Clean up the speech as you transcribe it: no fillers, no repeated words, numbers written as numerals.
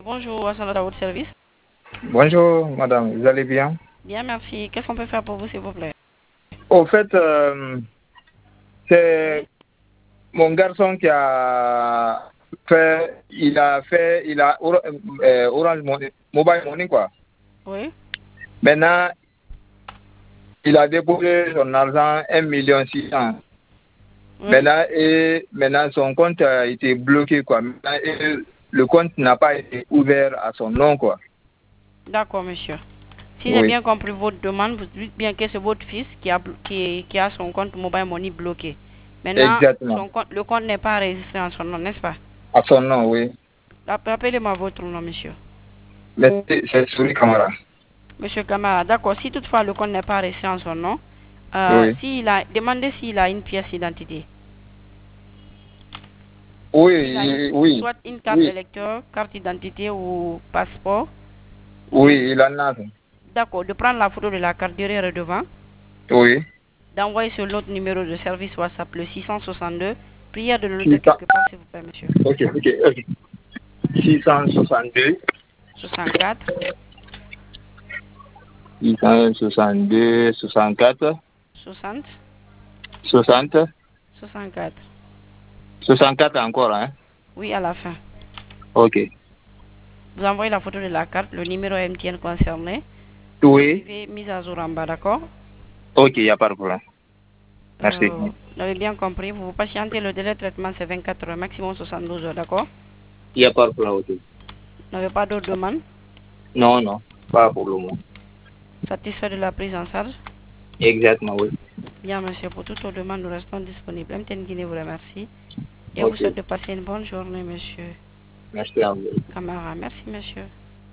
Bonjour, Hassan à votre service. Bonjour, madame, vous allez bien? Bien, merci. Qu'est-ce qu'on peut faire pour vous, s'il vous plaît? Au fait, c'est Oui, mon garçon qui a Orange Money, Mobile Money, quoi. oui, Maintenant, il a déposé son argent 1,6 million. oui. Maintenant, son compte a été bloqué, quoi. Maintenant, le compte n'a pas été ouvert à son nom, quoi. D'accord, monsieur. Si j'ai Oui, bien compris votre demande, vous dites bien que c'est votre fils qui a son compte Mobile Money bloqué. Maintenant, exactement. le compte n'est pas enregistré en son nom, n'est-ce pas? À son nom, oui. Rappelez-moi votre nom, monsieur. Mais c'est Souri Camara. Monsieur Kamara, d'accord. Si toutefois le compte n'est pas enregistré en son nom, Oui. demandez s'il a une pièce d'identité. S'il a Oui, oui, soit une carte oui, d'électeur, carte d'identité ou passeport, oui, il en a. d'accord, de prendre la photo de la carte derrière et devant, Oui. d'envoyer sur notre numéro de service WhatsApp le 662. Prière de le noter 600, quelque part, s'il vous plaît, monsieur. ok. 662, 64 662, 64, 60 60, 64. 64 encore, hein? Oui, à la fin. Ok. Vous envoyez la photo de la carte, le numéro MTN concerné. Vous Oui. écrivez mise à jour en bas, d'accord? Ok, il n'y a pas de problème. Merci. Vous avez bien compris. Vous patientez, le délai de traitement c'est 24 heures, maximum 72 heures, d'accord? Il n'y a pas de problème, ok. Vous n'avez pas d'autres demandes? Non, non, pas pour le moment. Satisfait de la prise en charge? Exactement, oui. Bien, monsieur, pour toutes vos demandes, nous restons disponibles. MTN Guinée vous remercie et vous Ok. souhaite de passer une bonne journée, monsieur Merci à vous. Camara. Merci, monsieur.